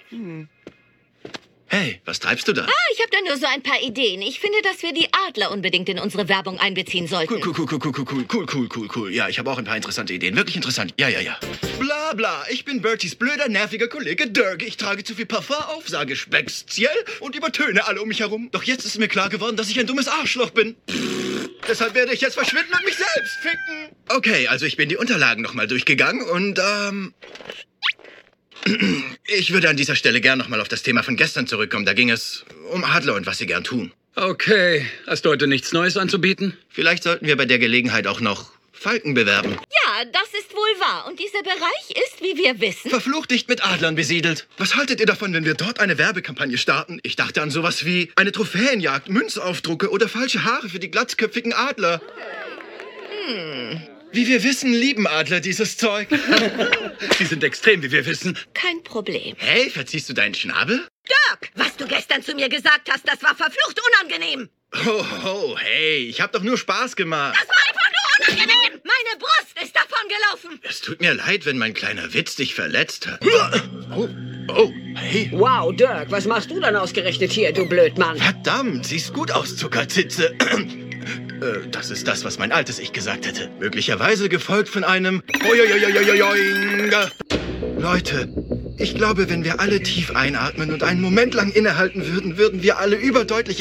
Hey, was treibst du da? Ich habe da nur so ein paar Ideen. Ich finde, dass wir die Adler unbedingt in unsere Werbung einbeziehen sollten. Cool. Ja, ich habe auch ein paar interessante Ideen. Wirklich interessant. Ja. Bla bla, ich bin Berties blöder, nerviger Kollege Dirk. Ich trage zu viel Parfum auf, sage speziell und übertöne alle um mich herum. Doch jetzt ist mir klar geworden, dass ich ein dummes Arschloch bin. Deshalb werde ich jetzt verschwinden und mich selbst ficken. Okay, also ich bin die Unterlagen nochmal durchgegangen und, ich würde an dieser Stelle gern nochmal auf das Thema von gestern zurückkommen. Da ging es um Adler und was sie gern tun. Okay, hast du heute nichts Neues anzubieten? Vielleicht sollten wir bei der Gelegenheit auch noch Falken bewerben. Ja, das ist wohl wahr. Und dieser Bereich ist, wie wir wissen... Verflucht dicht mit Adlern besiedelt. Was haltet ihr davon, wenn wir dort eine Werbekampagne starten? Ich dachte an sowas wie eine Trophäenjagd, Münzaufdrucke oder falsche Haare für die glatzköpfigen Adler. Wie wir wissen, lieben Adler dieses Zeug. Die sind extrem, wie wir wissen. Kein Problem. Hey, verziehst du deinen Schnabel? Dirk, was du gestern zu mir gesagt hast, das war verflucht unangenehm. Hey, ich hab doch nur Spaß gemacht. Das war einfach nur unangenehm. Meine Brust ist davon gelaufen. Es tut mir leid, wenn mein kleiner Witz dich verletzt hat. Hey. Wow, Dirk, was machst du dann ausgerechnet hier, du Blödmann? Verdammt, siehst gut aus, Zuckerzitze. Das ist das, was mein altes Ich gesagt hätte. Möglicherweise gefolgt von einem Oioioioioioing. Leute, ich glaube, wenn wir alle tief einatmen und einen Moment lang innehalten würden, würden wir alle überdeutlich